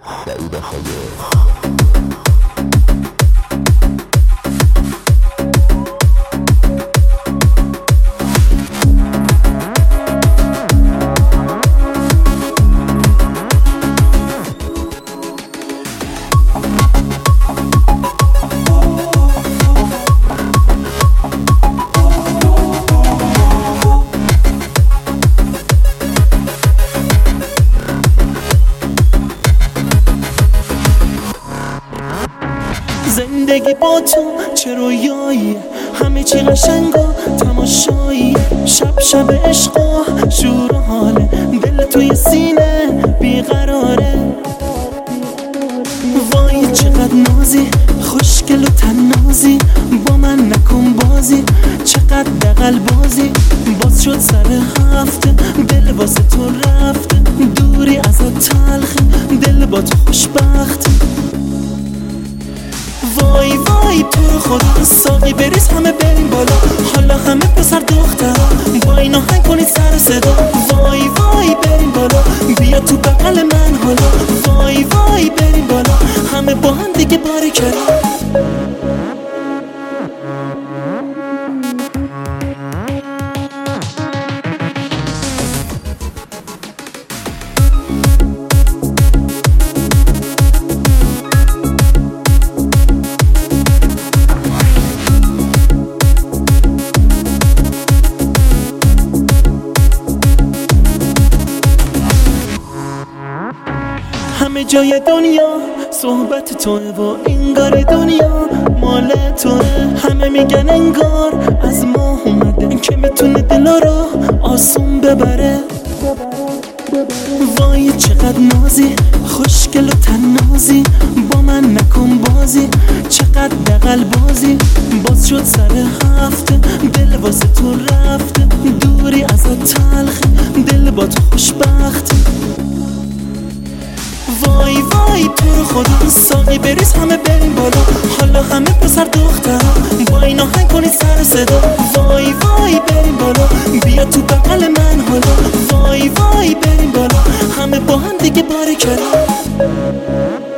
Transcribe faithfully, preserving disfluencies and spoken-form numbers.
سعید خیر. زندگی با تو چه رویایی، همه چی قشنگ و تماشایی، شب شب عشق و شور و حاله، دل توی سینه بیقراره. وای چقدر نازی، خوشگل و تنازی، با من نکن بازی، چقدر دقل بازی. باز شد سر هفته، دل واسه تو رفته، دوری ازت تلخه، دل با تو خوشبخته. وای وای تو رو خدا، ساقی بریز همه بریم بالا، حالا همه پسر دختر با این آهنگ کنید سر صدا. وای وای بریم بالا، بیا تو بغل من حالا، وای وای بریم بالا، همه با هم دیگه باریکلا. همه جای دنیا صحبت توه و انگار دنیا مال توه. همه میگن انگار از ما اومده که میتونه دلا رو آسون ببره. وای چقدر نازی، خوشگل و تنازی، با من نکن بازی، چقدر دقل بازی. باز شد سر هفته، دل واسه تو رفته، دوری ازت تلخه، دل با تو خوشبخته. وای وای تو رو خدا، ساقی بریز همه بریم بالا، حالا همه پسر دختر با این آهنگ کنید سر صدا. وای وای بریم بالا، بیا تو بغل من حالا، وای وای بریم بالا، همه با هم دیگه باریکلا.